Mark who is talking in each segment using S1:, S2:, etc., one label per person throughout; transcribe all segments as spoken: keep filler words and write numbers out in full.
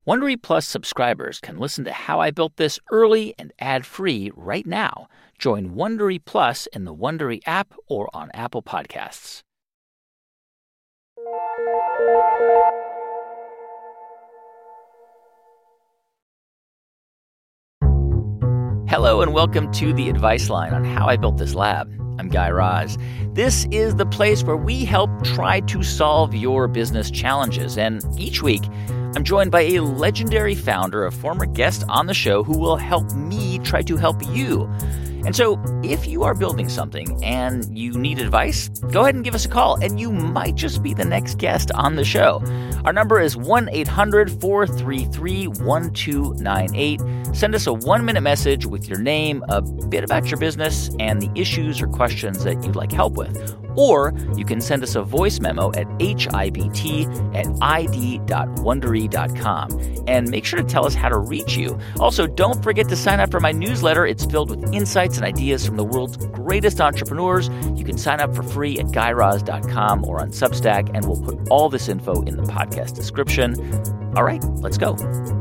S1: Wondery Plus subscribers can listen to How I Built This early and ad-free right now. Join Wondery Plus in the Wondery app or on Apple Podcasts. Hello and welcome to The Advice Line on How I Built This Lab. I'm Guy Raz. This is the place where we help try to solve your business challenges. And each week, I'm joined by a legendary founder, a former guest on the show who will help me try to help you. And so if you are building something and you need advice, go ahead and give us a call, and you might just be the next guest on the show. Our number is one eight hundred four three three one two nine eight. Send us a one-minute message with your name, a bit about your business, and the issues or questions that you'd like help with. Or you can send us a voice memo at hibt at id dot wondery dot com. And make sure to tell us how to reach you. Also, don't forget to sign up for my newsletter. It's filled with insights and ideas from the world's greatest entrepreneurs. You can sign up for free at guy raz dot com or on Substack, and we'll put all this info in the podcast description. All right, let's go.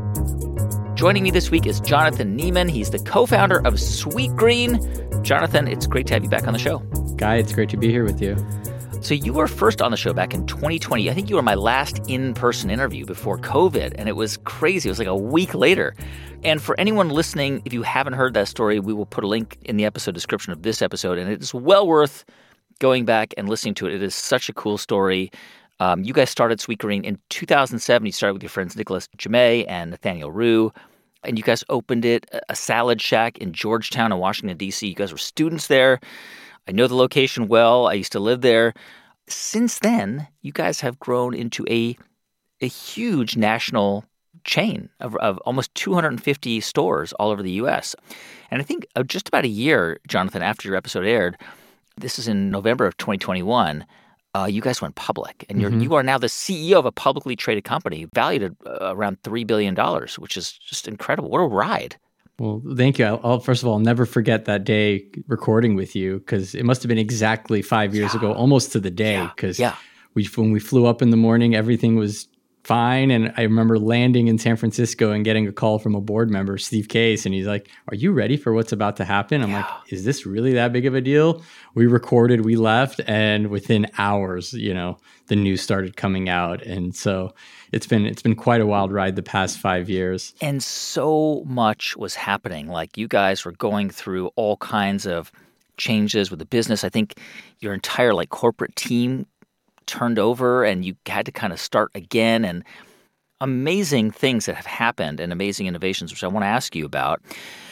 S1: Joining me this week is Jonathan Neman. He's the co-founder of Sweetgreen. Jonathan, it's great to have you back on the show.
S2: Guy, it's great to be here with you.
S1: So you were first on the show back in twenty twenty. I think you were my last in-person interview before COVID, and it was crazy. It was like a week later. And for anyone listening, if you haven't heard that story, we will put a link in the episode description of this episode, and it is well worth going back and listening to it. It is such a cool story. Um, you guys started Sweetgreen in two thousand seven. You started with your friends Nicholas Jammet and Nathaniel Rue, and you guys opened it, a salad shack in Georgetown in Washington, D C. You guys were students there. I know the location well. I used to live there. Since then, you guys have grown into a a huge national chain of, of almost two hundred fifty stores all over the U S. And I think just about a year, Jonathan, after your episode aired, this is in November of twenty twenty-one, uh, you guys went public. And you're, mm-hmm. you are now the C E O of a publicly traded company valued at uh, around three billion dollars, which is just incredible. What a ride.
S2: Well, thank you. I'll, I'll, first of all, I'll never forget that day recording with you, because it must have been exactly five years yeah. ago, almost to the day. Because
S1: yeah. yeah.
S2: we, when we flew up in the morning, everything was fine. And I remember landing in San Francisco and getting a call from a board member, Steve Case, and he's like, "Are you ready for what's about to happen?" I'm yeah. like, "Is this really that big of a deal?" We recorded, we left, and within hours, you know, the news started coming out. And so it's been it's been quite a wild ride the past five years.
S1: And so much was happening. Like, you guys were going through all kinds of changes with the business. I think your entire like corporate team turned over, and you had to kind of start again, and amazing things that have happened and amazing innovations, which I want to ask you about.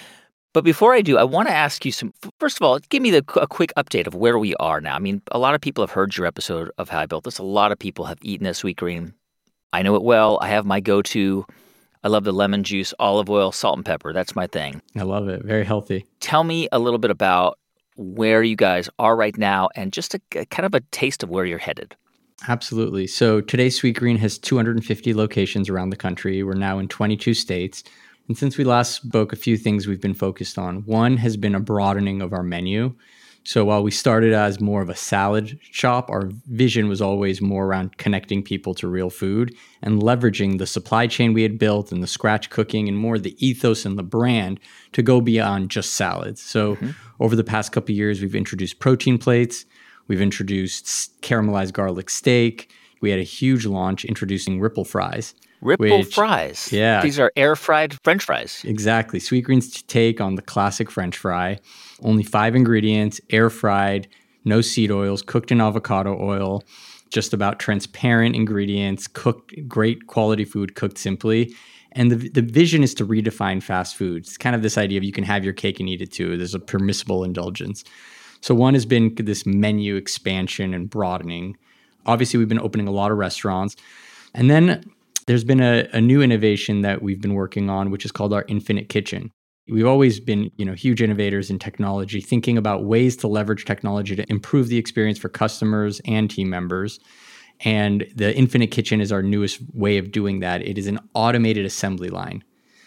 S1: But before I do, I want to ask you some, first of all, give me the, a quick update of where we are now. I mean, a lot of people have heard your episode of How I Built This. A lot of people have eaten this Sweetgreen. I know it well. I have my go-to. I love the lemon juice, olive oil, salt and pepper. That's my thing.
S2: I love it. Very healthy.
S1: Tell me a little bit about where you guys are right now, and just a, a kind of a taste of where you're headed.
S2: Absolutely. So today, Sweetgreen has two hundred fifty locations around the country. We're now in twenty-two states. And since we last spoke, a few things we've been focused on. One has been a broadening of our menu. So while we started as more of a salad shop, our vision was always more around connecting people to real food and leveraging the supply chain we had built and the scratch cooking and more the ethos and the brand to go beyond just salads. So mm-hmm. over the past couple of years, we've introduced protein plates. We've introduced caramelized garlic steak. We had a huge launch introducing Ripple fries.
S1: Ripple
S2: which,
S1: fries?
S2: Yeah.
S1: These are air-fried French fries.
S2: Exactly. Sweetgreen's take on the classic French fry. Only five ingredients, air-fried, no seed oils, cooked in avocado oil, just about transparent ingredients, cooked, great quality food, cooked simply. And the the vision is to redefine fast food. It's kind of this idea of you can have your cake and eat it too. There's a permissible indulgence. So one has been this menu expansion and broadening. Obviously, we've been opening a lot of restaurants. And then there's been a, a new innovation that we've been working on, which is called our Infinite Kitchen. We've always been, you know, huge innovators in technology, thinking about ways to leverage technology to improve the experience for customers and team members. And the Infinite Kitchen is our newest way of doing that. It is an automated assembly line.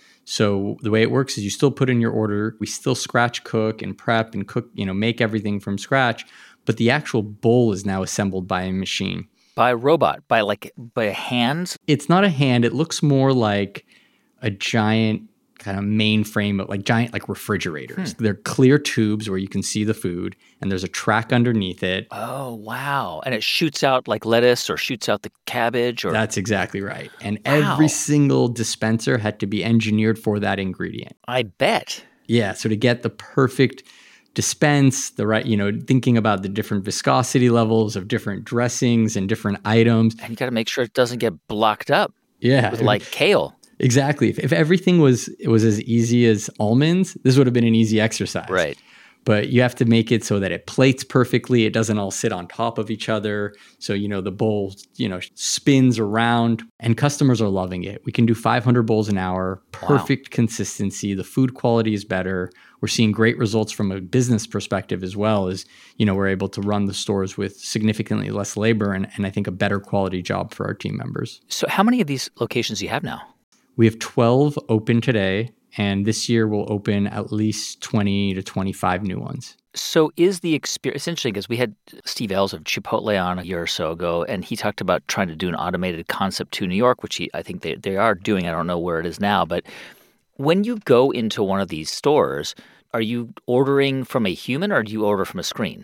S2: So the way it works is you still put in your order. We still scratch cook and prep and cook, you know, make everything from scratch. But the actual bowl is now assembled by a machine.
S1: By a robot, by like by a hand?
S2: It's not a hand. It looks more like a giant kind of mainframe, like giant like refrigerators.
S1: Hmm.
S2: They're clear tubes where you can see the food, and there's a track underneath it.
S1: Oh, wow. And it shoots out like lettuce or shoots out the cabbage or
S2: That's exactly right. And
S1: Wow.
S2: every single dispenser had to be engineered for that ingredient.
S1: I bet.
S2: Yeah, so to get the perfect dispense, the right, you know, thinking about the different viscosity levels of different dressings and different items.
S1: And you got to make sure it doesn't get blocked up
S2: Yeah.
S1: with like kale.
S2: Exactly. If, if everything was it was as easy as almonds, this would have been an easy exercise.
S1: Right.
S2: But you have to make it so that it plates perfectly. It doesn't all sit on top of each other. So, you know, the bowl, you know, spins around, and customers are loving it. We can do five hundred bowls an hour, perfect wow. consistency. The food quality is better. We're seeing great results from a business perspective as well as, you know, we're able to run the stores with significantly less labor and, and I think a better quality job for our team members.
S1: So how many of these locations do you have now?
S2: We have twelve open today. And this year we'll open at least twenty to twenty-five new ones.
S1: So is the experience, it's interesting because we had Steve Ells of Chipotle on a year or so ago, and he talked about trying to do an automated concept to New York, which he, I think they, they are doing. I don't know where it is now. But when you go into one of these stores, are you ordering from a human or do you order from a screen?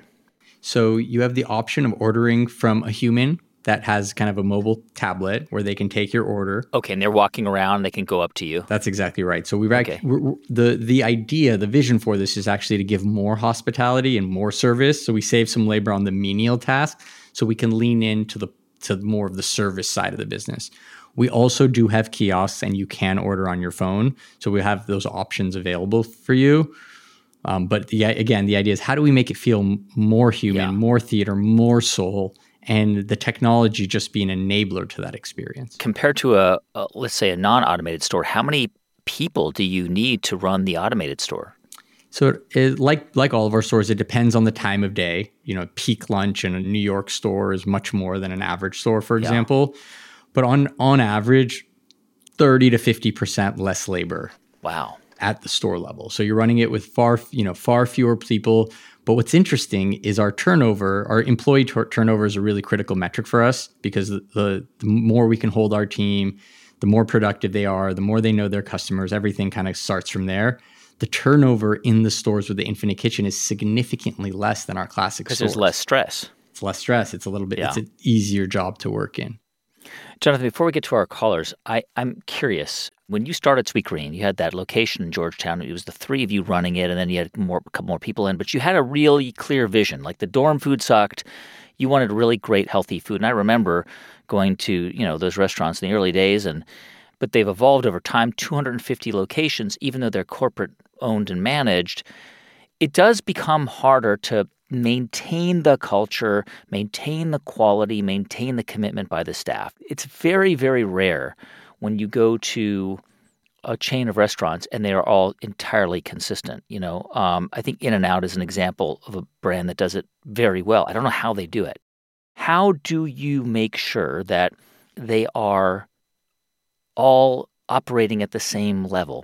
S2: So you have the option of ordering from a human that has kind of a mobile tablet where they can take your order.
S1: Okay, and they're walking around, they can go up to you.
S2: That's exactly right. So we've
S1: okay.
S2: actually, we're, the the idea, the vision for this is actually to give more hospitality and more service. So we save some labor on the menial task, so we can lean into the to more of the service side of the business. We also do have kiosks, and you can order on your phone. So we have those options available for you. Um, but the, again, the idea is how do we make it feel more human,
S1: yeah.
S2: more theater, more soul, and the technology just be an enabler to that experience.
S1: Compared to a, a, let's say, a non-automated store, how many people do you need to run the automated store?
S2: So it, like like all of our stores, it depends on the time of day. You know, peak lunch in a New York store is much more than an average store, for example. Yeah. But on on average, thirty to fifty percent less labor.
S1: Wow.
S2: At the store level. So you're running it with far, you know, far fewer people. But what's interesting is our turnover, our employee tur- turnover is a really critical metric for us because the, the, the more we can hold our team, the more productive they are, the more they know their customers, everything kind of starts from there. The turnover in the stores with the Infinite Kitchen is significantly less than our classic stores.
S1: Because there's less stress.
S2: It's less stress. It's a little bit,
S1: yeah.
S2: it's an easier job to work in.
S1: Jonathan, before we get to our callers, I, I'm curious. When you started Sweetgreen, you had that location in Georgetown. It was the three of you running it, and then you had more, a couple more people in. But you had a really clear vision. Like the dorm food sucked. You wanted really great, healthy food. And I remember going to, you know, those restaurants in the early days, and but they've evolved over time. two hundred fifty locations, even though they're corporate owned and managed. It does become harder to maintain the culture, maintain the quality, maintain the commitment by the staff. It's very, very rare when you go to a chain of restaurants and they are all entirely consistent. You know, um, I think In-N-Out is an example of a brand that does it very well. I don't know how they do it. How do you make sure that they are all operating at the same level?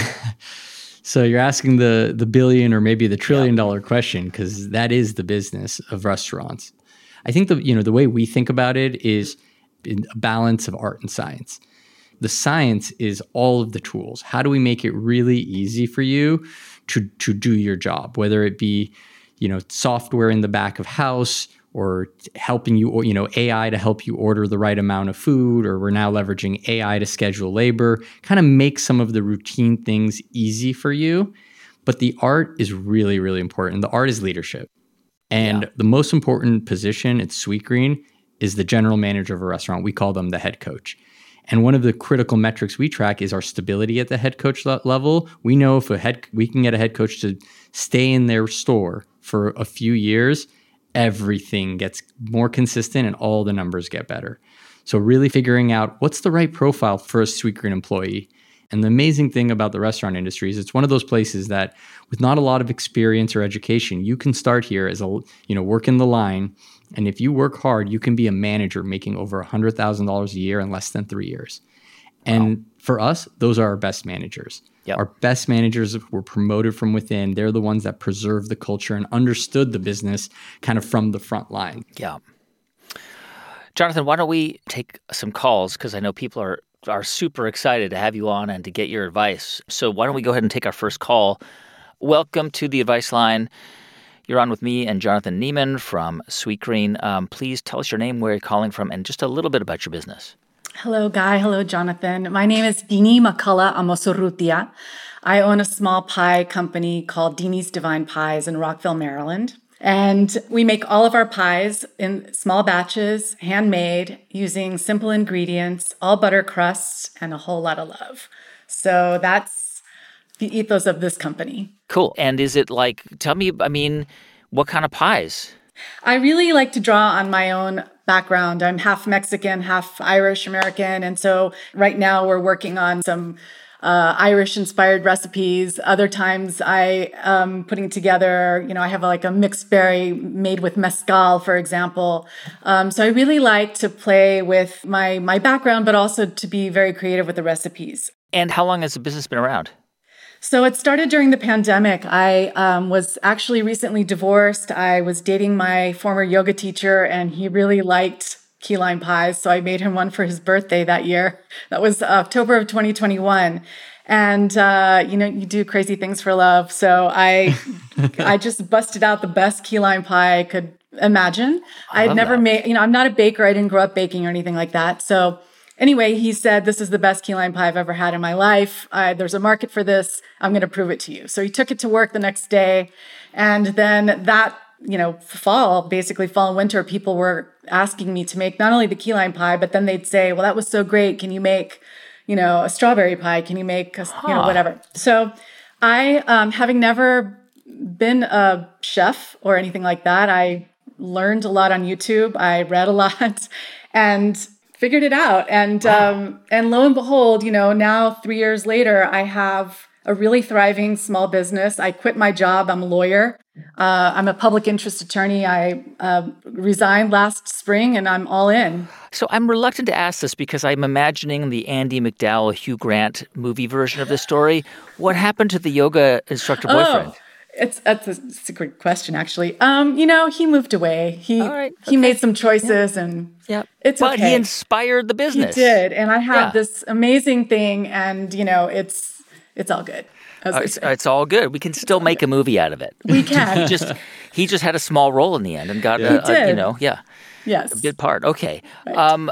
S2: So you're asking the the billion or maybe the trillion dollar question, because that is the business of restaurants. I think the you know the way we think about it is in a balance of art and science. The science is all of the tools. How do we make it really easy for you to to do your job, whether it be, you know, software in the back of house or helping you, or, you know, A I to help you order the right amount of food, or we're now leveraging A I to schedule labor, kind of make some of the routine things easy for you. But the art is really, really important. The art is leadership. And yeah. the most important position at Sweetgreen is the general manager of a restaurant. We call them the head coach. And one of the critical metrics we track is our stability at the head coach le- level. We know if a head we can get a head coach to stay in their store for a few years, everything gets more consistent and all the numbers get better. So really figuring out what's the right profile for a Sweetgreen employee. And the amazing thing about the restaurant industry is it's one of those places that with not a lot of experience or education, you can start here as a, you know, work in the line. And if you work hard, you can be a manager making over one hundred thousand dollars a year in less than three years. And wow. for us, those are our best managers. Yep. Our best managers were promoted from within. They're the ones that preserved the culture and understood the business kind of from the front line.
S1: Yeah. Jonathan, why don't we take some calls? Because I know people are are super excited to have you on and to get your advice. So why don't we go ahead and take our first call? Welcome to the Advice Line. You're on with me and Jonathan Neiman from Sweetgreen. Um, please tell us your name, where you're calling from, and just a little bit about your business.
S3: Hello, Guy. Hello, Jonathan. My name is Dini Makala Amosurrutia. I own a small pie company called Dini's Divine Pies in Rockville, Maryland. And we make all of our pies in small batches, handmade, using simple ingredients, all butter crusts, and a whole lot of love. So that's the ethos of this company.
S1: Cool. And is it like, tell me, I mean, what kind of pies?
S3: I really like to draw on my own background. I'm half Mexican, half Irish American. And so right now we're working on some uh, Irish-inspired recipes. Other times I am putting together, you know, I have like a mixed berry made with mezcal, for example. Um, so I really like to play with my my background, but also to be very creative with the recipes.
S1: And how long has the business been around?
S3: So it started during the pandemic. I um, was actually recently divorced. I was dating my former yoga teacher, and he really liked key lime pies. So I made him one for his birthday that year. That was October of twenty twenty-one. And, uh, you know, you do crazy things for love. So I I just busted out the best key lime pie I could imagine. I had never that. made, you know, I'm not a baker. I didn't grow up baking or anything like that. So anyway, he said, this is the best key lime pie I've ever had in my life. Uh, there's a market for this. I'm going to prove it to you. So he took it to work the next day. And then that, you know, fall, basically fall and winter, people were asking me to make not only the key lime pie, but then they'd say, well, that was so great. Can you make, you know, a strawberry pie? Can you make, a, huh. you know, whatever? So I, um, having never been a chef or anything like that, I learned a lot on YouTube. I read a lot and figured it out. And wow. um, and lo and behold, you know, now three years later, I have a really thriving small business. I quit my job. I'm a lawyer. Uh, I'm a public interest attorney. I uh, resigned last spring, and I'm all in.
S1: So I'm reluctant to ask this because I'm imagining the Andie MacDowell, Hugh Grant movie version of the story. What happened to the yoga instructor boyfriend?
S3: Oh. It's, it's, a, it's a great question, actually. Um, you know, he moved away. He right, okay. he made some choices, yeah. and
S1: yeah.
S3: it's
S1: but
S3: okay.
S1: he inspired the business.
S3: He did, and I have
S1: yeah.
S3: this amazing thing, and you know, it's it's all good.
S1: Uh, it's, it's all good. We can still make good. a movie out of it.
S3: We can.
S1: he just he just had a small role in the end and got
S3: yeah.
S1: a, a, you know, yeah,
S3: yes,
S1: a big part. Okay,
S3: right.
S1: um,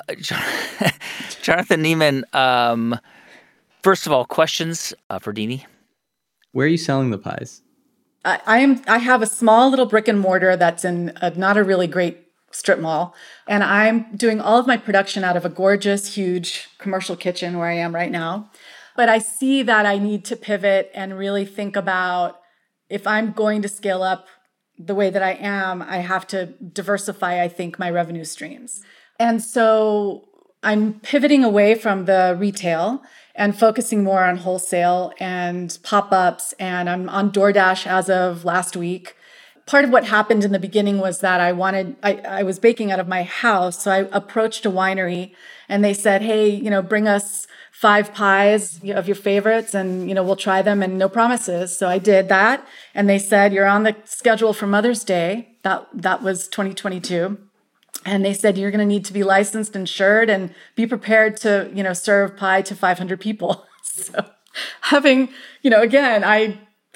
S1: Jonathan Neiman. Um, first of all, questions uh, for Dini.
S2: Where are you selling the pies?
S3: I, I am. I have a small little brick and mortar that's in a, not a really great strip mall, and I'm doing all of my production out of a gorgeous, huge commercial kitchen where I am right now. But I see that I need to pivot and really think about if I'm going to scale up the way that I am, I have to diversify, I think, my revenue streams. And so I'm pivoting away from the retail and focusing more on wholesale and pop-ups. And I'm on DoorDash as of last week. Part of what happened in the beginning was that I wanted, I, I was baking out of my house. So I approached a winery and they said, hey, you know, bring us five pies of your favorites and, you know, we'll try them and no promises. So I did that. And they said, you're on the schedule for Mother's Day. That, that was twenty twenty-two. And they said, you're going to need to be licensed, insured, and be prepared to, you know, serve pie to five hundred people. So having, you know, again, I,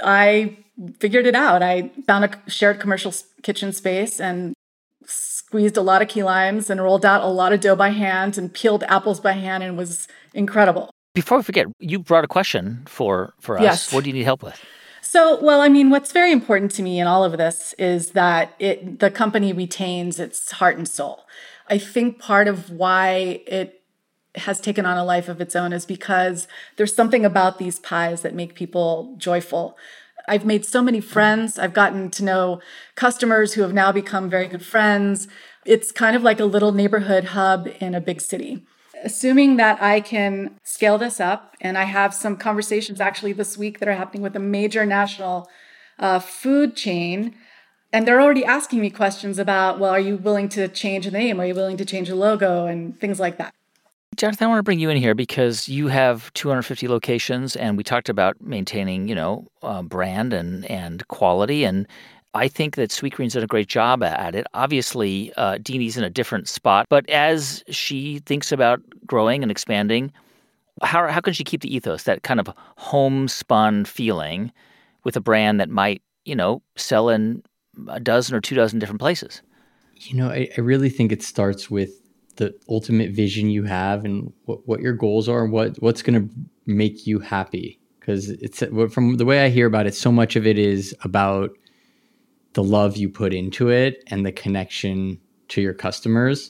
S3: I figured it out. I found a shared commercial kitchen space and squeezed a lot of key limes and rolled out a lot of dough by hand and peeled apples by hand, and it was incredible.
S1: Before we forget, you brought a question for, for us.
S3: Yes.
S1: What do you need help with?
S3: So, well, I mean, what's very important to me in all of this is that it the company retains its heart and soul. I think part of why it has taken on a life of its own is because there's something about these pies that make people joyful. I've made so many friends. I've gotten to know customers who have now become very good friends. It's kind of like a little neighborhood hub in a big city. Assuming that I can scale this up, and I have some conversations actually this week that are happening with a major national uh, food chain, and they're already asking me questions about, well, are you willing to change the name? Are you willing to change the logo and things like that?
S1: Jonathan, I want to bring you in here because you have two hundred fifty locations, and we talked about maintaining, you know, uh, brand and, and quality, and I think that Sweetgreen's done a great job at it. Obviously, uh, Dini's in a different spot, but as she thinks about growing and expanding, How how can she keep the ethos, that kind of homespun feeling, with a brand that might, you know, sell in a dozen or two dozen different places?
S2: You know, I, I really think it starts with the ultimate vision you have and what, what your goals are and what, what's going to make you happy. Because it's from the way I hear about it, so much of it is about the love you put into it and the connection to your customers.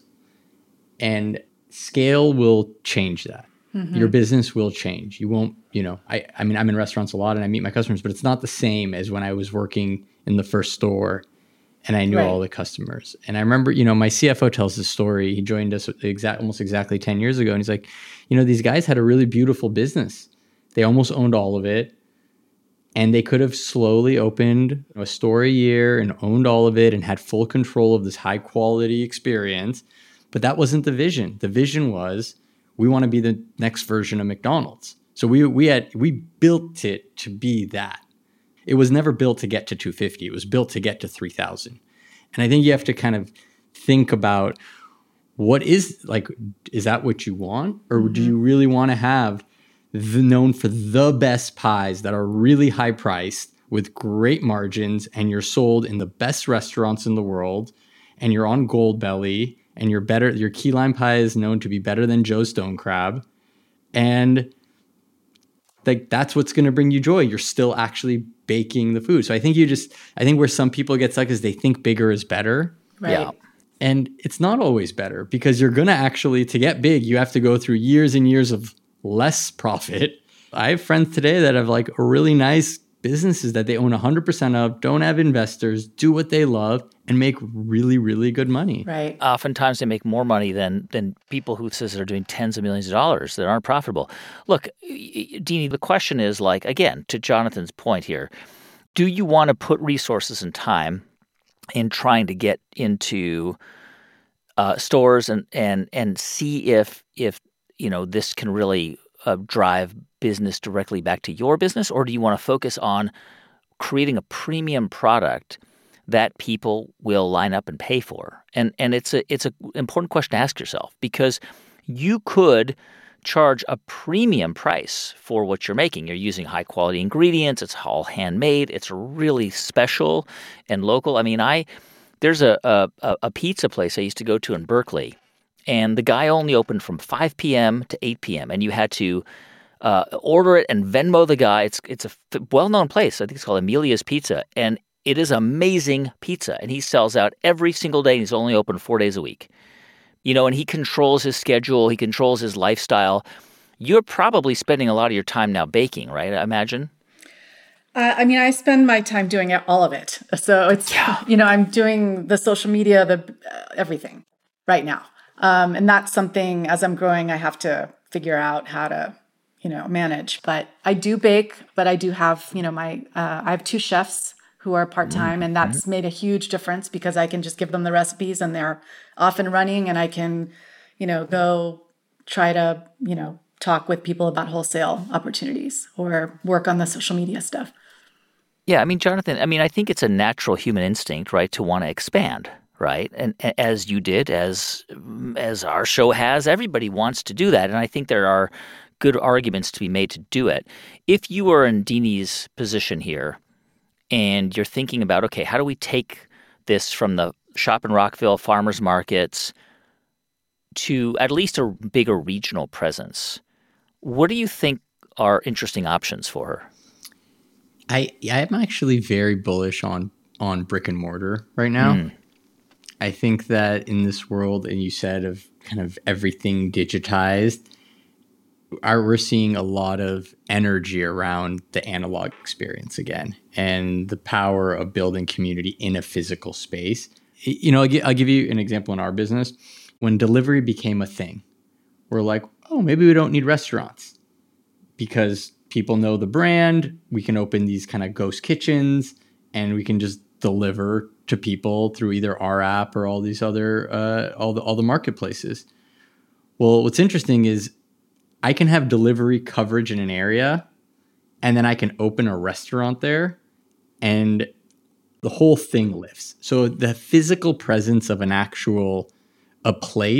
S2: And scale will change that. Mm-hmm. Your business will change. You won't, you know, I, I mean, I'm in restaurants a lot and I meet my customers, but it's not the same as when I was working in the first store and I knew right. all the customers. And I remember, you know, my C F O tells this story. He joined us exact, almost exactly ten years ago. And he's like, you know, these guys had a really beautiful business. They almost owned all of it. And they could have slowly opened a store a year and owned all of it and had full control of this high quality experience. But that wasn't the vision. The vision was, we want to be the next version of McDonald's. So we we had we built it to be that. It was never built to get to two hundred fifty. It was built to get to three thousand. And I think you have to kind of think about what is, like, is that what you want? Or mm-hmm. do you really want to have the known for the best pies that are really high priced with great margins, and you're sold in the best restaurants in the world, and you're on Goldbelly, and you're better, your key lime pie is known to be better than Joe's Stone Crab. And like, that's what's going to bring you joy. You're still actually baking the food. So I think you just, I think where some people get stuck is they think bigger is better.
S3: Right.
S1: Yeah.
S2: And it's not always better, because you're going to actually, to get big, you have to go through years and years of less profit. I have friends today that have like really nice businesses that they own one hundred percent of, don't have investors, do what they love, and make really, really good money.
S3: Right.
S1: Oftentimes they make more money than than people who says they're doing tens of millions of dollars that aren't profitable. Look, Deanie, the question is, like, again, to Jonathan's point here, do you want to put resources and time in trying to get into uh, stores and and and see if if you know this can really uh, drive business directly back to your business, or do you want to focus on creating a premium product that people will line up and pay for? And and it's a it's an important question to ask yourself, because you could charge a premium price for what you're making. You're using high quality ingredients. It's all handmade. It's really special and local. I mean, I there's a a, a pizza place I used to go to in Berkeley, and the guy only opened from five p.m. to eight p.m. and you had to uh, order it and Venmo the guy. It's it's a well-known place. I think it's called Amelia's Pizza, and it is amazing pizza, and he sells out every single day, and he's only open four days a week. You know, and he controls his schedule. He controls his lifestyle. You're probably spending a lot of your time now baking, right? I imagine.
S3: Uh, I mean, I spend my time doing it, all of it. So it's, yeah. you know, I'm doing the social media, the uh, everything right now. Um, and that's something, as I'm growing, I have to figure out how to, you know, manage. But I do bake, but I do have, you know, my, uh, I have two chefs who are part-time, and that's made a huge difference, because I can just give them the recipes and they're off and running, and I can, you know, go try to, you know, talk with people about wholesale opportunities or work on the social media stuff.
S1: Yeah, I mean, Jonathan, I mean, I think it's a natural human instinct, right, to want to expand, right? And, and as you did, as as our show has, everybody wants to do that. And I think there are good arguments to be made to do it. If you were in Deanie's position here, and you're thinking about, okay, how do we take this from the shop in Rockville farmers markets to at least a bigger regional presence? What do you think are interesting options for her?
S2: I I'm actually very bullish on on brick and mortar right now. Mm. I think that in this world, and you said, of kind of everything digitized, Our, we're seeing a lot of energy around the analog experience again, and the power of building community in a physical space. You know, I'll, gi- I'll give you an example in our business. When delivery became a thing, we're like, oh, maybe we don't need restaurants, because people know the brand. We can open these kind of ghost kitchens, and we can just deliver to people through either our app or all these other, uh, all the all the marketplaces. Well, what's interesting is, I can have delivery coverage in an area, and then I can open a restaurant there, and the whole thing lifts. So the physical presence of an actual a place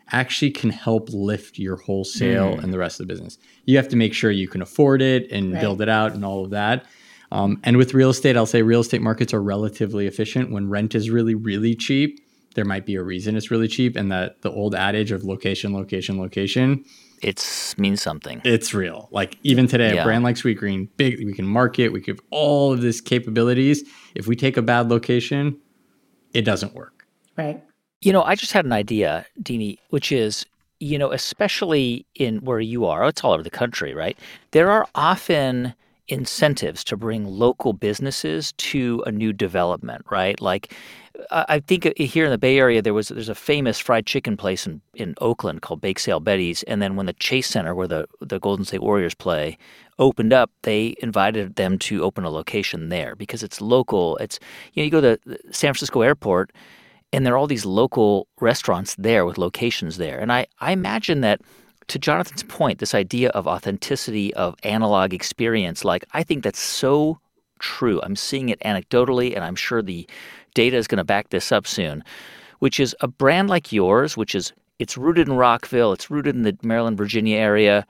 S2: actually can help lift your wholesale
S1: Mm.
S2: and the rest of the business. You have to make sure you can afford it and
S3: Right.
S2: build it out and all of that. Um, and with real estate, I'll say real estate markets are relatively efficient. When rent is really, really cheap, there might be a reason it's really cheap. And that the old adage of location, location, location,
S1: It means something.
S2: it's real. Like even today,
S1: Yeah.
S2: a brand like Sweetgreen, big, we can market, we give all of this capabilities. If we take a bad location, it doesn't work.
S3: Right.
S1: You know, I just had an idea, Deanie, which is, you know, especially in where you are, it's all over the country, right? There are often incentives to bring local businesses to a new development, right? Like, I I think here in the Bay Area, there was there's a famous fried chicken place in, in Oakland called Bake Sale Betty's, and then when the Chase Center, where the the Golden State Warriors play, opened up, they invited them to open a location there because it's local. It's you know, you go to the San Francisco Airport, and there are all these local restaurants there with locations there. And I, I imagine that, to Jonathan's point, this idea of authenticity, of analog experience, like I think that's so true. I'm seeing it anecdotally, and I'm sure the data is going to back this up soon, which is a brand like yours, which is it's rooted in Rockville, it's rooted in the Maryland, Virginia area.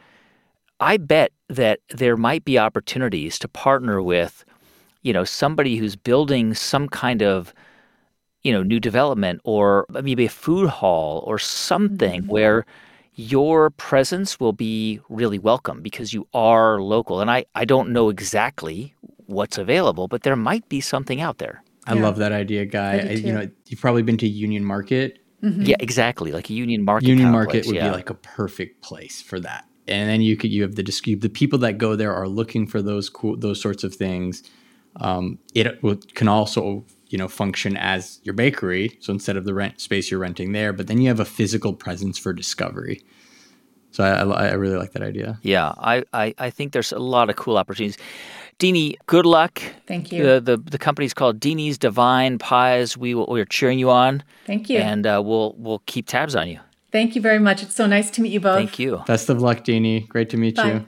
S1: I bet that there might be opportunities to partner with, you know, somebody who's building some kind of you know, new development or maybe a food hall or something where your presence will be really welcome because you are local. And I, I don't know exactly what's available, but there might be something out there.
S2: I
S3: Yeah.
S2: love that idea, Guy.
S3: I do
S2: I- you
S3: too.
S2: know, you've probably been to Union Market.
S1: Yeah, exactly. Like a Union Market
S2: Union
S1: kind of
S2: Market
S1: place,
S2: would
S1: yeah.
S2: be like a perfect place for that. And then you could you have the dis- the people that go there are looking for those cool those sorts of things. Um, it will, can also you know function as your bakery. So instead of the rent space you're renting there, but then you have a physical presence for discovery. So I, I, I really like that idea.
S1: Yeah, I, I, I think there's a lot of cool opportunities. Deanie, good luck.
S3: Thank you.
S1: The the, the company's called Deanie's Divine Pies. We will, we're cheering you on.
S3: Thank you.
S1: And uh, we'll we'll keep tabs on you.
S3: Thank you very much. It's so nice to meet you both.
S1: Thank you.
S2: Best of luck, Deanie. Great to meet
S3: Bye.
S2: you.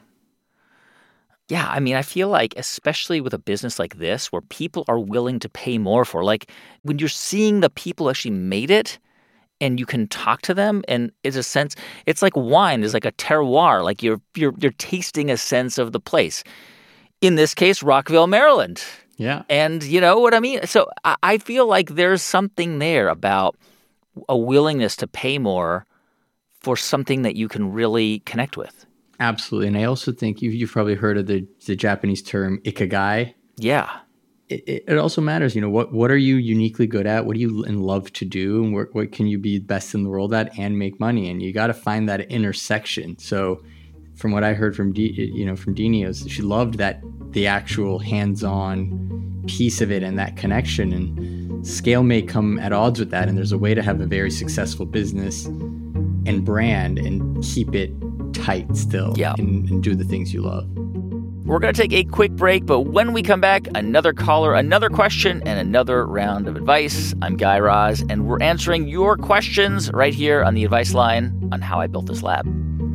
S1: Yeah, I mean, I feel like, especially with a business like this, where people are willing to pay more for, like, when you're seeing the people actually made it, and you can talk to them, and it's a sense, it's like wine is like a terroir, like you're you're you're tasting a sense of the place. In this case, Rockville, Maryland,
S2: Yeah.
S1: and you know what I mean. So I, I feel like there's something there about a willingness to pay more for something that you can really connect with.
S2: Absolutely. And I also think you, you've probably heard of the, the Japanese term ikigai.
S1: Yeah.
S2: It, it, it also matters, you know, what, what are you uniquely good at? What do you in love to do? And what, what can you be best in the world at and make money? And you got to find that intersection. So from what I heard from, D, you know, from Deanie, is she loved that the actual hands-on piece of it and that connection, and scale may come at odds with that. And there's a way to have a very successful business and brand and keep it tight still
S1: Yeah.
S2: and, and do the things you love.
S1: We're going to take a quick break, but when we come back, another caller, another question, and another round of advice. I'm Guy Raz, and we're answering your questions right here on the Advice Line on How I Built This Lab.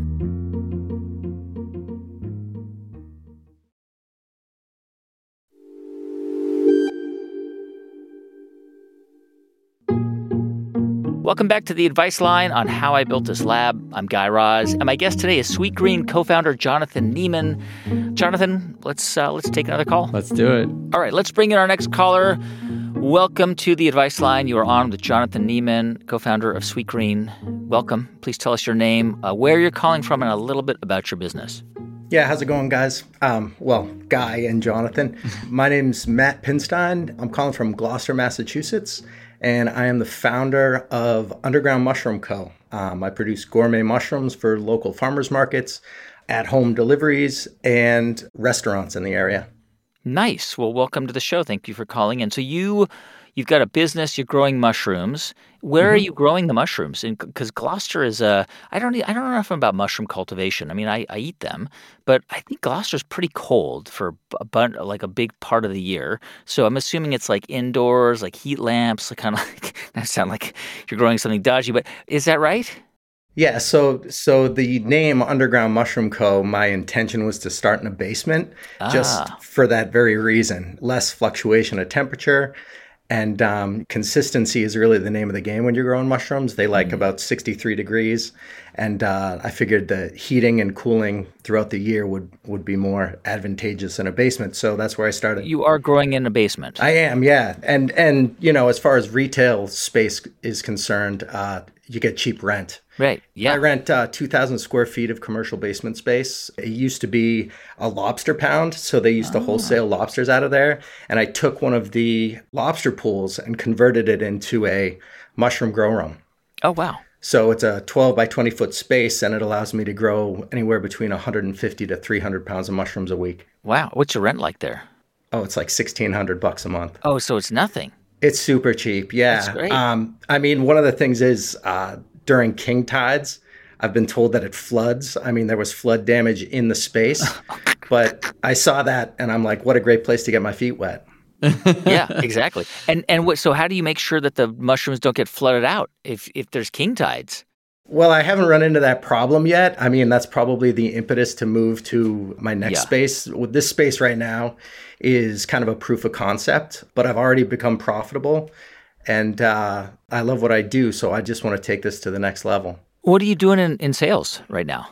S1: Welcome back to the Advice Line on How I Built This Lab. I'm Guy Raz, and my guest today is Sweetgreen co-founder Jonathan Niemann. Jonathan, let's uh, let's take another call.
S2: Let's do it.
S1: All right, let's bring in our next caller. Welcome to the Advice Line. You are on with Jonathan Niemann, co-founder of Sweetgreen. Welcome. Please tell us your name, uh, where you're calling from, and a little bit about your business.
S4: Yeah, how's it going, guys? Um, well, Guy and Jonathan. My name's Matt Pinstein. I'm calling from Gloucester, Massachusetts, and I am the founder of Underground Mushroom Co. Um, I produce gourmet mushrooms for local farmers markets, at-home deliveries, and restaurants in the area.
S1: Nice. Well, welcome to the show. Thank you for calling in. So you, you've got a business. You're growing mushrooms. Where mm-hmm. are you growing the mushrooms? Because Gloucester is a. I don't. I don't know enough about mushroom cultivation. I mean, I, I eat them, but I think Gloucester's pretty cold for a bun, like a big part of the year. So I'm assuming it's like indoors, like heat lamps, like kind of like. That sound like you're growing something dodgy, but is that right?
S4: Yeah, so so the name Underground Mushroom Co., my intention was to start in a basement
S1: Ah.
S4: just for that very reason. Less fluctuation of temperature And um, consistency is really the name of the game when you're growing mushrooms. They like mm. about sixty-three degrees. And uh, I figured that heating and cooling throughout the year would, would be more advantageous in a basement. So that's where I started.
S1: You are growing in a basement.
S4: I am, yeah. And, and you know, as far as retail space is concerned, uh, you get cheap rent.
S1: Right, yeah.
S4: I rent uh, two thousand square feet of commercial basement space. It used to be a lobster pound, so they used oh. to wholesale lobsters out of there. And I took one of the lobster pools and converted it into a mushroom grow room.
S1: Oh, wow.
S4: So it's a twelve by twenty foot space, and it allows me to grow anywhere between one hundred fifty to three hundred pounds of mushrooms a week.
S1: Wow. What's your rent like there?
S4: Oh, it's like sixteen hundred bucks a month.
S1: Oh, so it's nothing.
S4: It's super cheap, yeah.
S1: That's great.
S4: Um, I mean, one of the things is uh, during king tides, I've been told that it floods. I mean, there was flood damage in the space, but I saw that and I'm like, what a great place to get my feet wet.
S1: Yeah, exactly. And and what? So how do you make sure that the mushrooms don't get flooded out if if there's king tides?
S4: Well, I haven't run into that problem yet. I mean, that's probably the impetus to move to my next yeah. space. With this space right now is kind of a proof of concept, but I've already become profitable and uh, I love what I do. So I just want to take this to the next level.
S1: What are you doing in, in sales right now?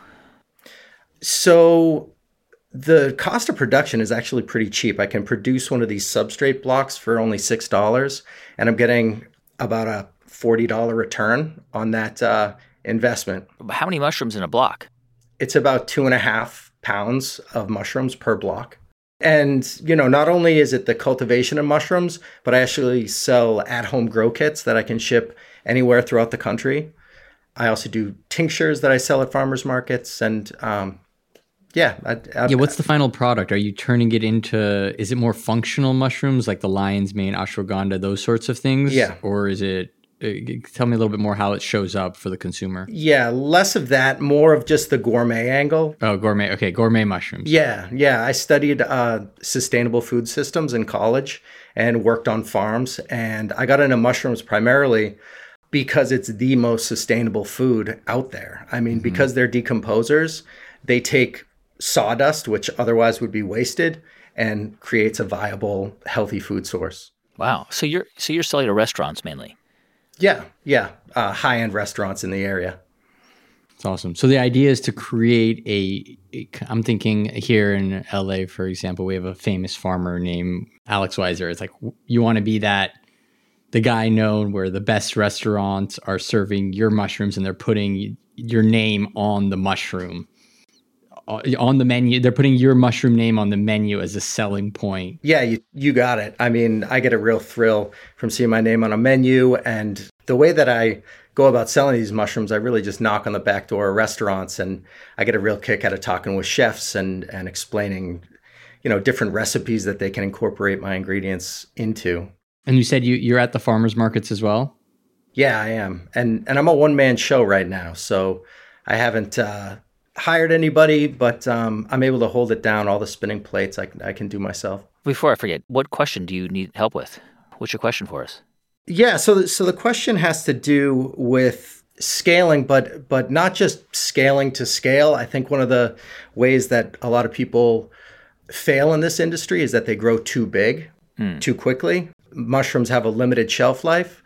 S4: So the cost of production is actually pretty cheap. I can produce one of these substrate blocks for only six dollars and I'm getting about a forty dollars return on that uh, investment.
S1: How many mushrooms in a block?
S4: It's about two and a half pounds of mushrooms per block. And, you know, not only is it the cultivation of mushrooms, but I actually sell at-home grow kits that I can ship anywhere throughout the country. I also do tinctures that I sell at farmers markets. And, um, yeah. I, I,
S2: yeah, what's the final product? Are you turning it into, is it more functional mushrooms like the lion's mane, ashwagandha, those sorts of things?
S4: Yeah.
S2: Or is it, tell me a little bit more how it shows up for the consumer.
S4: Yeah, less of that, more of just the gourmet angle.
S2: Oh, gourmet. Okay, gourmet mushrooms.
S4: Yeah, yeah. I studied uh, sustainable food systems in college and worked on farms. And I got into mushrooms primarily because it's the most sustainable food out there. I mean, mm-hmm. because they're decomposers, they take sawdust, which otherwise would be wasted, and creates a viable, healthy food source.
S1: Wow. So you're so you're selling to restaurants mainly?
S4: Yeah, yeah. Uh, high-end restaurants in the area.
S2: That's awesome. So the idea is to create a, a, I'm thinking here in L A, for example, we have a famous farmer named Alex Weiser. It's like, you want to be that, the guy known where the best restaurants are serving your mushrooms and they're putting your name on the mushroom. On the menu, they're putting your mushroom name on the menu as a selling point.
S4: Yeah, you you got it. I mean, I get a real thrill from seeing my name on a menu. And the way that I go about selling these mushrooms, I really just knock on the back door of restaurants, and I get a real kick out of talking with chefs and and explaining, you know, different recipes that they can incorporate my ingredients into.
S2: And you said you you're at the farmers markets as well?
S4: Yeah, I am. And and I'm a one-man show right now, so I haven't uh hired anybody, but um, I'm able to hold it down. All the spinning plates I, I can do myself.
S1: Before I forget, what question do you need help with? What's your question for us?
S4: Yeah, so the, so the question has to do with scaling, but but not just scaling to scale. I think one of the ways that a lot of people fail in this industry is that they grow too big, hmm. too quickly. Mushrooms have a limited shelf life.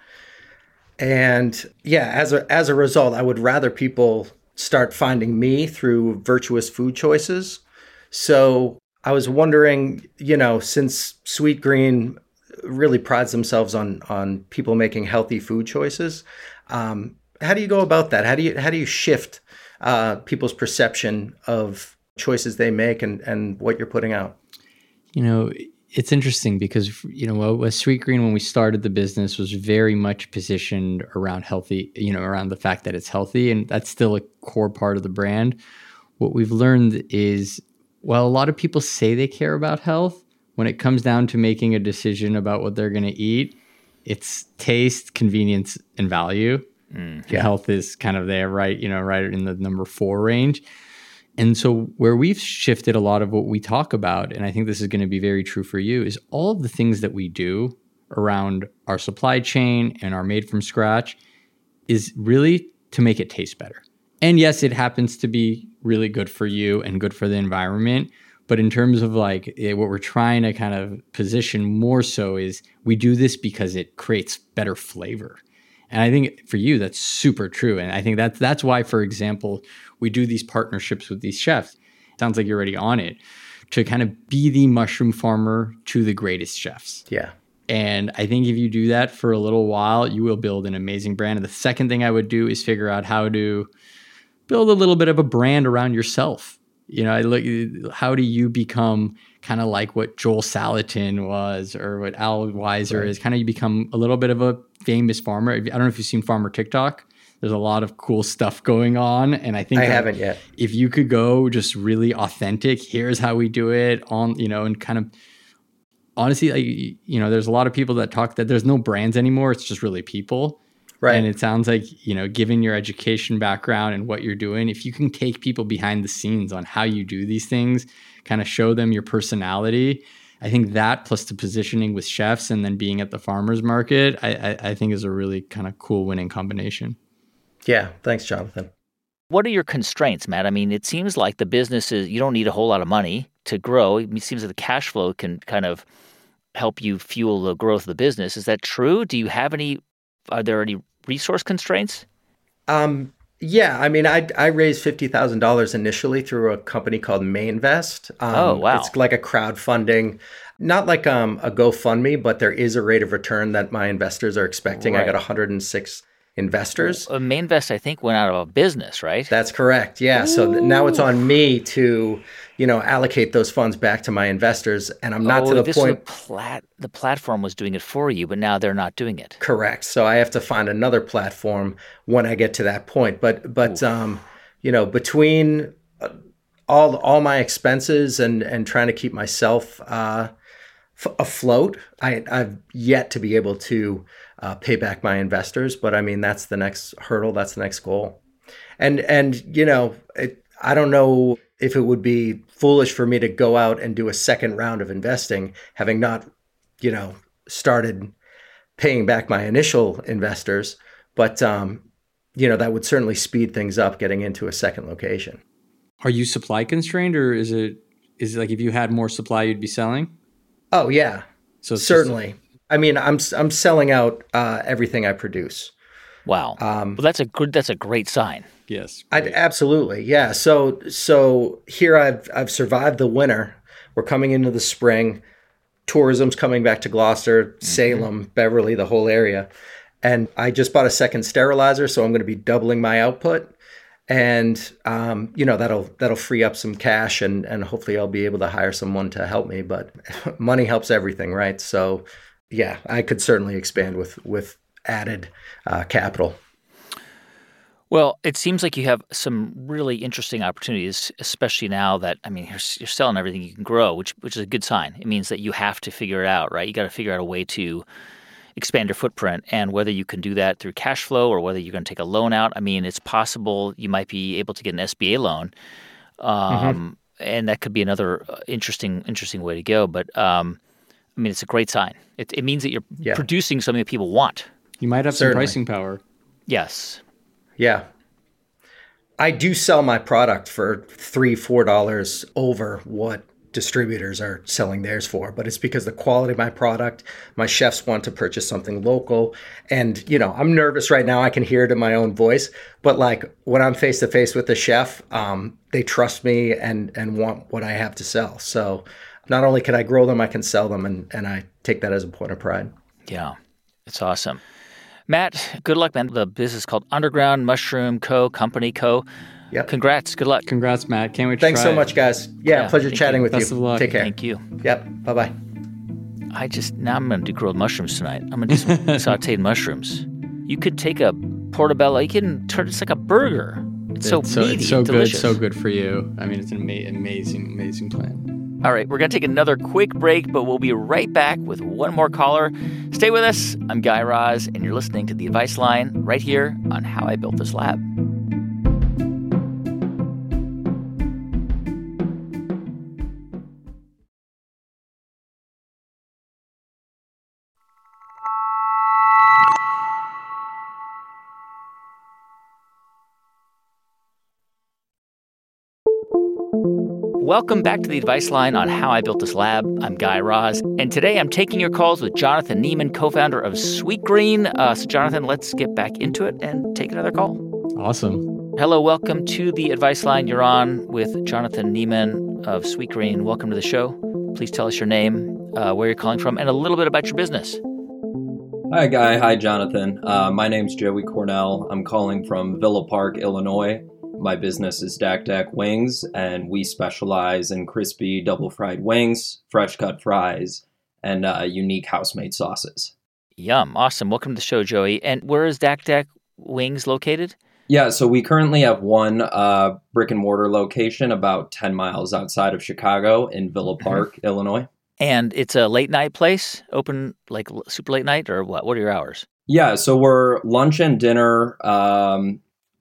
S4: And yeah, as a as a result, I would rather people start finding me through virtuous food choices. So I was wondering, you know, since Sweetgreen really prides themselves on on people making healthy food choices, um, how do you go about that? How do you how do you shift uh, people's perception of choices they make and and what you're putting out?
S2: You know, it's interesting because, you know, what Sweetgreen, when we started the business, was very much positioned around healthy, you know, around the fact that it's healthy. And that's still a core part of the brand. What we've learned is, while a lot of people say they care about health, when it comes down to making a decision about what they're going to eat, it's taste, convenience, and value. Mm, yeah. Health is kind of there, right? You know, right in the number four range. And so where we've shifted a lot of what we talk about, and I think this is going to be very true for you, is all of the things that we do around our supply chain and our made from scratch is really to make it taste better. And yes, it happens to be really good for you and good for the environment, But in terms of like eh, what we're trying to kind of position more so is we do this because it creates better flavor. And I think for you, that's super true. And I think that's, that's why, for example, we do these partnerships with these chefs. It sounds like you're already on it, to kind of be the mushroom farmer to the greatest chefs.
S4: Yeah.
S2: And I think if you do that for a little while, you will build an amazing brand. And the second thing I would do is figure out how to build a little bit of a brand around yourself. You know, I look, how do you become kind of like what Joel Salatin was or what Al Weiser right. is? Kind of you become a little bit of a famous farmer. I don't know if you've seen Farmer TikTok. There's a lot of cool stuff going on. And I think
S4: I haven't yet.
S2: If you could go just really authentic, here's how we do it on, you know, and kind of honestly, like, you know, there's a lot of people that talk that there's no brands anymore. It's just really people. Right. And it sounds like, you know, given your education background and what you're doing, if you can take people behind the scenes on how you do these things, kind of show them your personality, I think that plus the positioning with chefs and then being at the farmer's market, I, I, I think is a really kind of cool winning combination.
S4: Yeah. Thanks, Jonathan.
S1: What are your constraints, Matt? I mean, it seems like the business is, you don't need a whole lot of money to grow. It seems like the cash flow can kind of help you fuel the growth of the business. Is that true? Do you have any, are there any resource constraints?
S4: Um, yeah, I mean, I I raised fifty thousand dollars initially through a company called Mainvest. Um,
S1: oh, wow.
S4: It's like a crowdfunding, not like um, a GoFundMe, but there is a rate of return that my investors are expecting. Right. I got one hundred six investors.
S1: Well, Mainvest, I think, went out of business, right?
S4: That's correct. Yeah. Ooh. So th- now it's on me to, you know, allocate those funds back to my investors. And I'm not
S1: oh,
S4: to the
S1: this
S4: point.
S1: Was a plat- the platform was doing it for you, but now they're not doing it.
S4: Correct. So I have to find another platform when I get to that point. But, but um, you know, between all all my expenses and, and trying to keep myself uh, f- afloat, I, I've yet to be able to Uh, pay back my investors, but I mean that's the next hurdle, that's the next goal, and and you know it, I don't know if it would be foolish for me to go out and do a second round of investing, having not, you know, started paying back my initial investors, but um, you know that would certainly speed things up getting into a second location.
S2: Are you supply constrained, or is it is it like if you had more supply you'd be selling?
S4: Oh yeah,
S2: so
S4: certainly.
S2: Just-
S4: I mean, I'm I'm selling out uh, everything I produce.
S1: Wow. Um, well, that's a good. That's a great sign.
S2: Yes.
S4: I, absolutely. Yeah. So so here I've I've survived the winter. We're coming into the spring. Tourism's coming back to Gloucester, mm-hmm. Salem, Beverly, the whole area, and I just bought a second sterilizer, so I'm going to be doubling my output, and um, you know that'll that'll free up some cash, and and hopefully I'll be able to hire someone to help me. But money helps everything, right? So. Yeah, I could certainly expand with with added uh, capital.
S1: Well, it seems like you have some really interesting opportunities, especially now that, I mean, you're, you're selling everything you can grow, which which is a good sign. It means that you have to figure it out, right? You got to figure out a way to expand your footprint, and whether you can do that through cash flow or whether you're going to take a loan out. I mean, it's possible you might be able to get an S B A loan, um, mm-hmm. and that could be another interesting interesting way to go. But um, I mean, it's a great sign. It, it means that you're yeah. producing something that people want.
S2: You might have
S4: Certainly.
S2: some pricing power.
S1: Yes.
S4: Yeah. I do sell my product for three, four dollars over what distributors are selling theirs for, but it's because the quality of my product, my chefs want to purchase something local. And, you know, I'm nervous right now. I can hear it in my own voice, but like when I'm face to face with the chef, um, they trust me and, and want what I have to sell. So not only can I grow them, I can sell them, and, and I take that as a point of pride.
S1: Yeah, it's awesome. Matt, good luck, man. The business is called Underground Mushroom Co., Company Co.
S4: Yep.
S1: Congrats. Good luck.
S2: Congrats, Matt. Can't wait to
S4: Thanks
S2: try
S4: so
S2: it.
S4: much, guys. Yeah,
S1: yeah
S4: pleasure chatting
S2: you.
S4: with
S2: Best
S4: you.
S2: Of luck.
S4: Take care.
S1: Thank you.
S4: Yep. Bye-bye.
S1: I just, now I'm going to do grilled mushrooms tonight. I'm going to do some sauteed mushrooms. You could take a portobello, you can turn it's like a burger. It's, it's so meaty
S2: It's so
S1: and
S2: good,
S1: delicious.
S2: so good for you. I mean, it's an ama- amazing, amazing plan.
S1: All right, we're going to take another quick break, but we'll be right back with one more caller. Stay with us. I'm Guy Raz, and you're listening to The Advice Line right here on How I Built This Lab. Welcome back to the Advice Line on How I Built This Lab. I'm Guy Raz, and today I'm taking your calls with Jonathan Nieman, co-founder of Sweetgreen. Uh, so, Jonathan, let's get back into it and take another call.
S2: Awesome.
S1: Hello, welcome to the Advice Line. You're on with Jonathan Nieman of Sweetgreen. Welcome to the show. Please tell us your name, uh, where you're calling from, and a little bit about your business.
S5: Hi, Guy. Hi, Jonathan. Uh, my name's Joey Cornell. I'm calling from Villa Park, Illinois. My business is Dak Dak Wings, and we specialize in crispy double-fried wings, fresh-cut fries, and uh, unique house-made sauces.
S1: Yum. Awesome. Welcome to the show, Joey. And where is Dak Dak Wings located?
S5: Yeah, so we currently have one uh, brick-and-mortar location about ten miles outside of Chicago in Villa Park, mm-hmm. Illinois.
S1: And it's a late-night place, open like super late night, or what? What are your hours?
S5: Yeah, so we're lunch and dinner um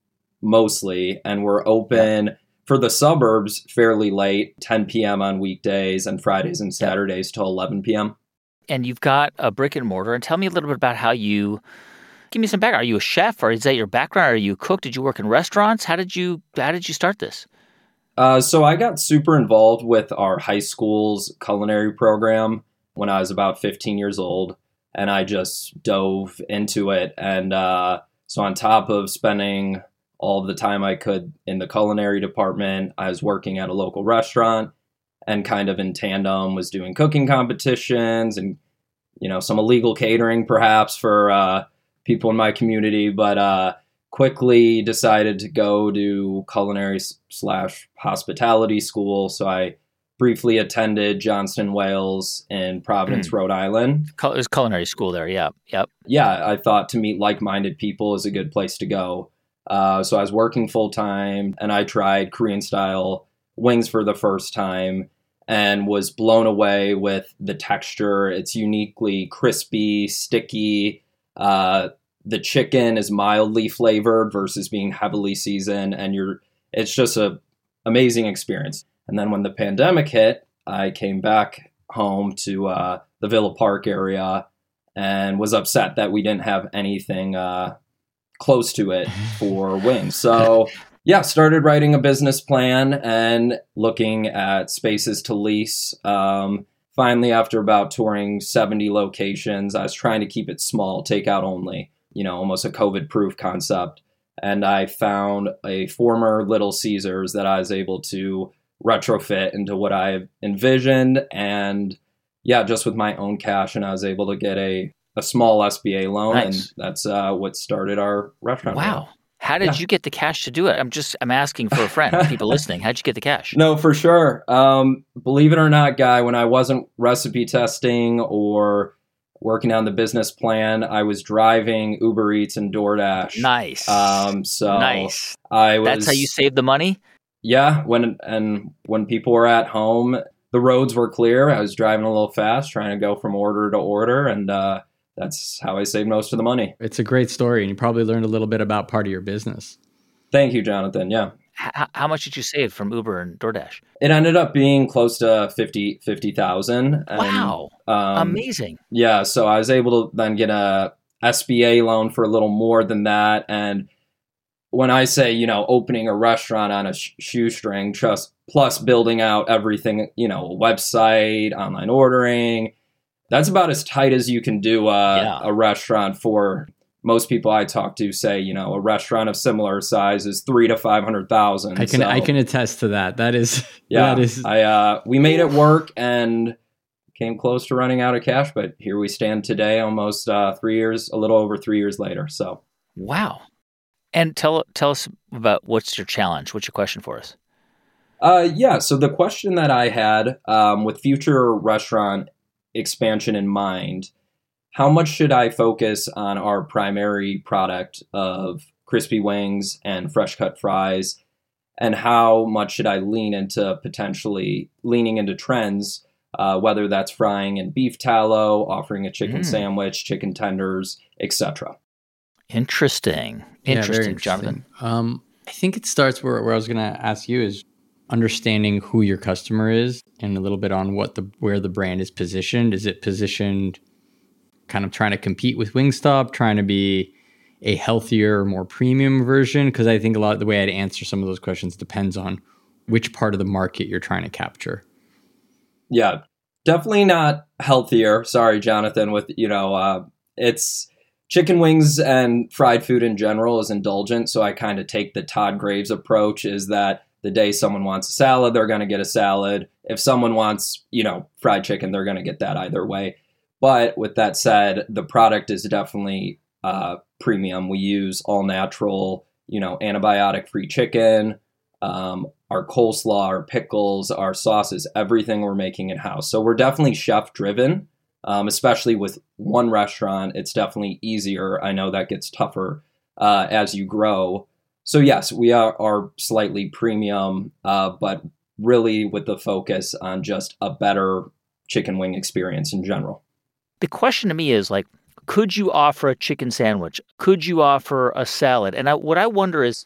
S5: mostly, and we're open yeah. for the suburbs fairly late, ten p.m. on weekdays and Fridays and Saturdays yeah. till eleven p.m.
S1: And you've got a brick and mortar. And tell me a little bit about how you, give me some background. Are you a chef, or is that your background? Are you a cook? Did you work in restaurants? How did you, how did you start this?
S5: Uh, so I got super involved with our high school's culinary program when I was about fifteen years old, and I just dove into it. And uh, so on top of spending all of the time I could in the culinary department, I was working at a local restaurant, and kind of in tandem was doing cooking competitions and, you know, some illegal catering perhaps for uh, people in my community, but uh, quickly decided to go to culinary slash hospitality school. So I briefly attended Johnston Wales in Providence, mm. Rhode Island.
S1: It was culinary school there. Yeah. Yep.
S5: Yeah. I thought to meet like-minded people is a good place to go. Uh, so I was working full time, and I tried Korean style wings for the first time and was blown away with the texture. It's uniquely crispy, sticky. Uh, the chicken is mildly flavored versus being heavily seasoned, and you're it's just a amazing experience. And then when the pandemic hit, I came back home to uh, the Villa Park area and was upset that we didn't have anything uh, close to it for wings. So yeah, started writing a business plan and looking at spaces to lease. Um, finally, after about touring seventy locations, I was trying to keep it small, takeout only, you know, almost a COVID-proof concept. And I found a former Little Caesars that I was able to retrofit into what I envisioned. And yeah, just with my own cash, and I was able to get a a small S B A loan, nice. And that's uh, what started our restaurant.
S1: Wow. Now. How did yeah. you get the cash to do it? I'm just, I'm asking for a friend, people listening. How'd you get the cash?
S5: No, for sure. Um, believe it or not, Guy, when I wasn't recipe testing or working on the business plan, I was driving Uber Eats and DoorDash.
S1: Nice.
S5: Um, so
S1: nice.
S5: I was,
S1: that's how you saved the money?
S5: Yeah. When, and when people were at home, the roads were clear. I was driving a little fast, trying to go from order to order, and, uh, that's how I saved most of the money.
S2: It's a great story, and you probably learned a little bit about part of your business.
S5: Thank you, Jonathan. Yeah.
S1: How, how much did you save from Uber and DoorDash?
S5: It ended up being close to fifty thousand.
S1: Wow. Um, Amazing.
S5: Yeah. So I was able to then get a S B A loan for a little more than that. And when I say, you know, opening a restaurant on a sh- shoestring, just plus building out everything, you know, a website, online ordering, that's about as tight as you can do uh, yeah. a restaurant for. Most people I talk to say, you know, a restaurant of similar size is three to five hundred thousand.
S2: I can
S5: so,
S2: I can attest to that. That is
S5: yeah.
S2: That is.
S5: I uh, we made it work and came close to running out of cash, but here we stand today, almost uh, three years, a little over three years later. So
S1: wow. And tell tell us about what's your challenge? What's your question for us?
S5: Uh, yeah. So the question that I had um, with future restaurant expansion in mind, how much should I focus on our primary product of crispy wings and fresh cut fries? And how much should I lean into potentially leaning into trends, uh, whether that's frying in beef tallow, offering a chicken mm. sandwich, chicken tenders, et cetera?
S1: Interesting. Interesting,
S2: yeah, interesting.
S1: Jonathan.
S2: Um, I think it starts where, where I was going to ask you is understanding who your customer is and a little bit on what the where the brand is positioned. Is it positioned kind of trying to compete with Wingstop, trying to be a healthier, more premium version? Because I think a lot of the way I'd answer some of those questions depends on which part of the market you're trying to capture.
S5: Yeah, definitely not healthier. Sorry, Jonathan, with, you know, uh, it's chicken wings and fried food in general is indulgent. So I kind of take the Todd Graves approach, is that the day someone wants a salad, they're going to get a salad. If someone wants, you know, fried chicken, they're going to get that either way. But with that said, the product is definitely uh, premium. We use all natural, you know, antibiotic-free chicken. Um, our coleslaw, our pickles, our sauces, everything we're making in-house. So we're definitely chef-driven, um, especially with one restaurant. It's definitely easier. I know that gets tougher uh, as you grow. So yes, we are, are slightly premium, uh, but really with the focus on just a better chicken wing experience in general.
S1: The question to me is, like, could you offer a chicken sandwich? Could you offer a salad? And I, what I wonder is,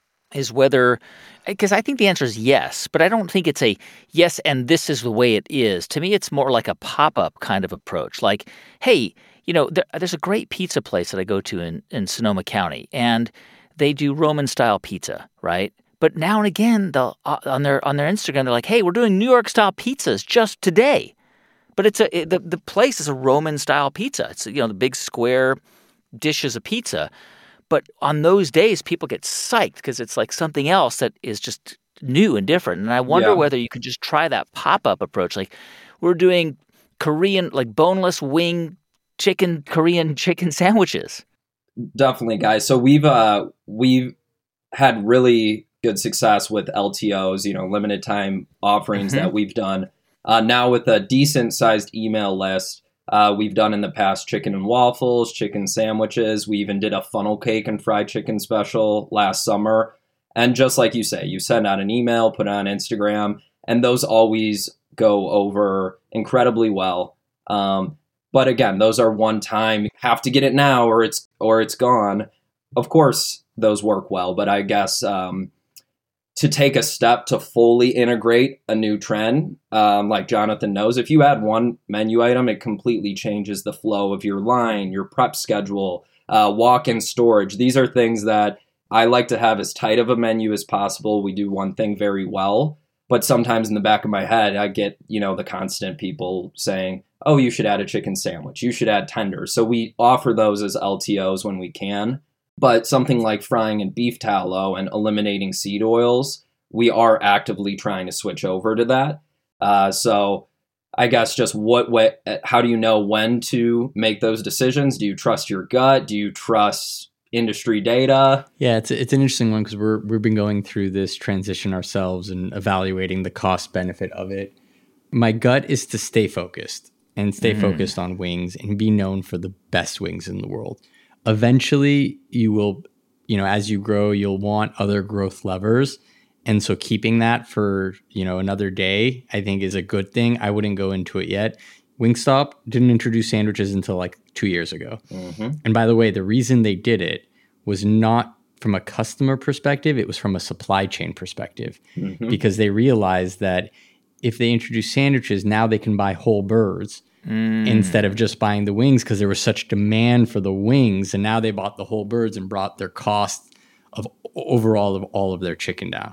S1: is whether, because I think the answer is yes, but I don't think it's a yes and this is the way it is. To me, it's more like a pop-up kind of approach. Like, hey, you know, there, there's a great pizza place that I go to in, in Sonoma County, and they do Roman-style pizza, right? But now and again, they'll uh, on their on their Instagram, they're like, hey, we're doing New York-style pizzas just today. But it's a it, the the place is a Roman style pizza. It's, you know, the big square dishes of pizza. But on those days, people get psyched because it's like something else that is just new and different. And I wonder
S5: Yeah.
S1: whether you could just try that pop up approach. Like, we're doing Korean, like boneless wing chicken Korean chicken sandwiches.
S5: Definitely, guys. So we've uh, we've had really good success with L T Os, you know, limited time offerings
S1: Mhm.
S5: that we've done. Uh, now with a decent sized email list, uh, we've done in the past chicken and waffles, chicken sandwiches. We even did a funnel cake and fried chicken special last summer. And just like you say, you send out an email, put it on Instagram, and those always go over incredibly well. Um, but again, those are one time. You have to get it now, or it's or it's gone. Of course, those work well, but I guess um, to take a step to fully integrate a new trend, um, like Jonathan knows, if you add one menu item, it completely changes the flow of your line, your prep schedule, uh, walk-in storage. These are things that I like to have as tight of a menu as possible. We do one thing very well, but sometimes in the back of my head, I get, you know, the constant people saying, oh, you should add a chicken sandwich, you should add tenders. So we offer those as L T Os when we can. But something like frying in beef tallow and eliminating seed oils, we are actively trying to switch over to that. Uh, so I guess just what, what, how do you know when to make those decisions? Do you trust your gut? Do you trust industry data?
S2: Yeah, it's it's an interesting one because we're we've been going through this transition ourselves and evaluating the cost benefit of it. My gut is to stay focused and stay
S1: Mm.
S2: focused on wings and be known for the best wings in the world. Eventually, you will, you know, as you grow, you'll want other growth levers. And so keeping that for, you know, another day, I think is a good thing. I wouldn't go into it yet. Wingstop didn't introduce sandwiches until like two years ago.
S5: Mm-hmm.
S2: And by the way, the reason they did it was not from a customer perspective, it was from a supply chain perspective,
S5: Mm-hmm.
S2: because they realized that if they introduce sandwiches, now they can buy whole birds
S1: Mm.
S2: instead of just buying the wings, because there was such demand for the wings. And now they bought the whole birds and brought their cost of overall of all of their chicken down.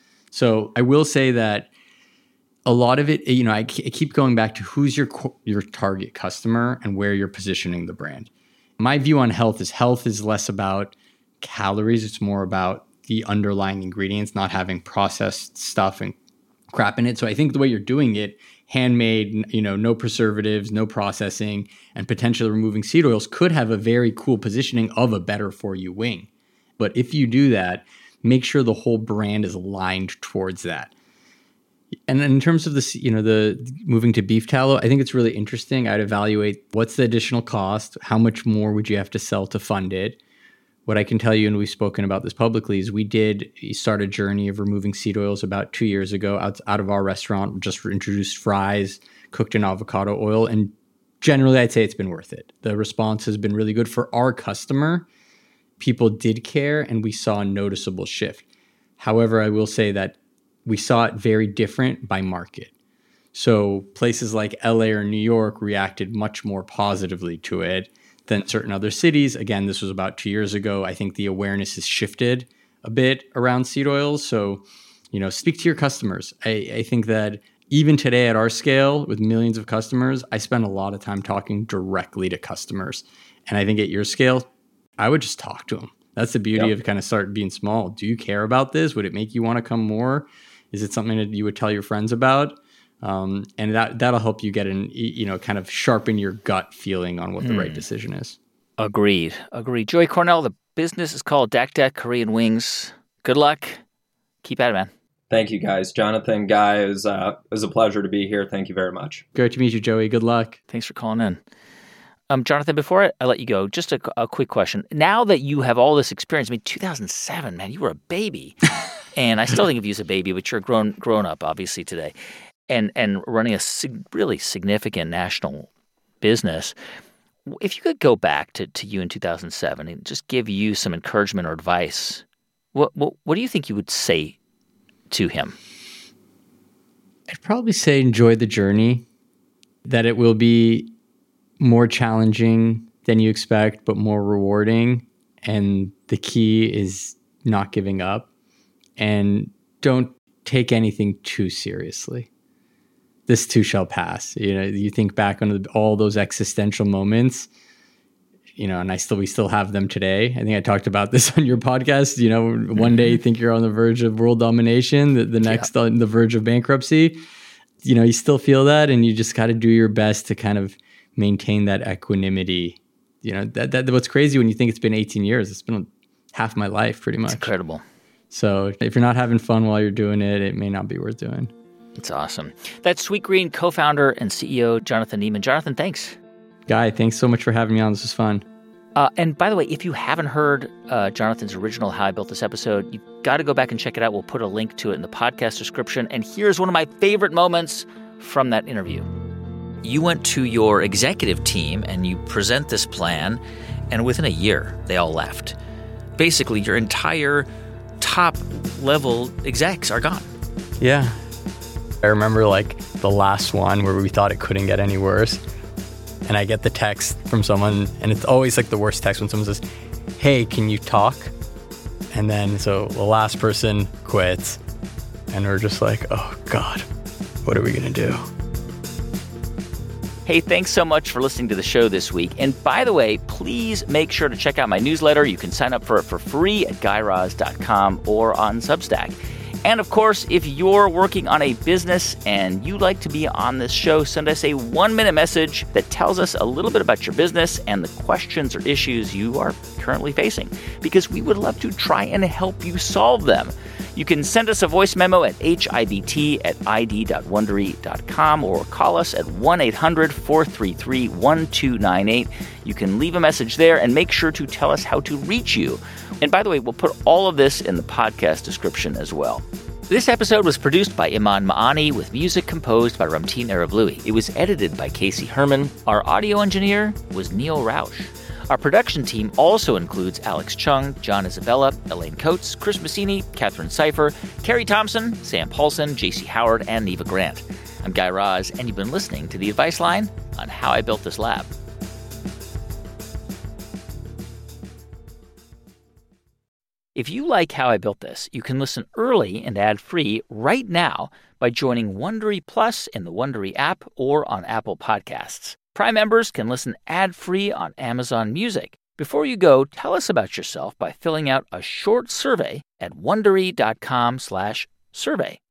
S2: So I will say that a lot of it, you know, I keep going back to who's your your target customer and where you're positioning the brand. My view on health is health is less about calories. It's more about the underlying ingredients, not having processed stuff and crap in it. So I think the way you're doing it, handmade, you know, no preservatives, no processing, and potentially removing seed oils could have a very cool positioning of a better for you wing. But if you do that, make sure the whole brand is aligned towards that. And in terms of this, you know, the moving to beef tallow, I think it's really interesting. I'd evaluate what's the additional cost, how much more would you have to sell to fund it. What I can tell you, and we've spoken about this publicly, is we did start a journey of removing seed oils about two years ago out, out of our restaurant. We just introduced fries cooked in avocado oil. And generally, I'd say it's been worth it. The response has been really good for our customer. People did care, and we saw a noticeable shift. However, I will say that we saw it very different by market. So places like L A or New York reacted much more positively to it than certain other cities. Again, this was about two years ago. I think the awareness has shifted a bit around seed oils. So You know, speak to your customers. I, I think that even today at our scale with millions of customers, I spend a lot of time talking directly to customers. And I think at your scale, I would just talk to them. That's the beauty yep. of kind of start being small. Do you care about this? Would it make you want to come more? Is it something that you would tell your friends about? Um, and that, that'll help you get an, you know, kind of sharpen your gut feeling on what mm. the right decision is.
S1: Agreed. Agreed. Joey Cornell, the business is called Dak Dak Korean Wings. Good luck. Keep at it, man.
S5: Thank you, guys. Jonathan, Guy, it was, uh, it was a pleasure to be here. Thank you very much.
S2: Great to meet you, Joey. Good luck.
S1: Thanks for calling in. Um, Jonathan, before I, I let you go, just a, a quick question. Now that you have all this experience, I mean, two thousand seven, man, you were a baby. And I still think of you as a baby, but you're a grown, grown up, obviously, today. And, and running a sig- really significant national business. If you could go back to, to you in two thousand seven and just give you some encouragement or advice, what, what what do you think you would say to him?
S2: I'd probably say enjoy the journey, that it will be more challenging than you expect, but more rewarding. And the key is not giving up, and don't take anything too seriously. This too shall pass. You know, you think back on all those existential moments, you know, and I still, we still have them today. I think I talked about this on your podcast. You know, one day you think you're on the verge of world domination, the, the next yeah. on the verge of bankruptcy. You know, you still feel that, and you just got to do your best to kind of maintain that equanimity. You know, that, that what's crazy when you think it's been eighteen years, it's been half my life pretty much.
S1: It's incredible.
S2: So if you're not having fun while you're doing it, it may not be worth doing.
S1: It's awesome. That's Sweetgreen co-founder and C E O Jonathan Neman. Jonathan, thanks.
S2: Guy, thanks so much for having me on. This was fun.
S1: Uh, and by the way, if you haven't heard uh, Jonathan's original How I Built This episode, you've got to go back and check it out. We'll put a link to it in the podcast description. And here's one of my favorite moments from that interview. You went to your executive team and you present this plan, and within a year, they all left. Basically, your entire top-level execs are gone.
S2: Yeah. I remember like the last one where we thought it couldn't get any worse. And I get the text from someone, and it's always like the worst text when someone says, hey, can you talk? And then so the last person quits, and we're just like, oh God, what are we going to do?
S1: Hey, thanks so much for listening to the show this week. And by the way, please make sure to check out my newsletter. You can sign up for it for free at guy raz dot com or on Substack. And of course, if you're working on a business and you'd like to be on this show, send us a one-minute message that tells us a little bit about your business and the questions or issues you are currently facing, because we would love to try and help you solve them. You can send us a voice memo at hibt at id dot wondery dot com or call us at one eight hundred four three three one two nine eight. You can leave a message there and make sure to tell us how to reach you. And by the way, we'll put all of this in the podcast description as well. This episode was produced by Iman Ma'ani with music composed by Ramtin Arablouei. It was edited by Casey Herman. Our audio engineer was Neil Rausch. Our production team also includes Alex Chung, John Isabella, Elaine Coates, Chris Massini, Catherine Cipher, Carrie Thompson, Sam Paulson, J C Howard, and Neva Grant. I'm Guy Raz, and you've been listening to The Advice Line on How I Built This Lab. If you like How I Built This, you can listen early and ad-free right now by joining Wondery Plus in the Wondery app or on Apple Podcasts. Prime members can listen ad-free on Amazon Music. Before you go, tell us about yourself by filling out a short survey at wondery dot com slash survey.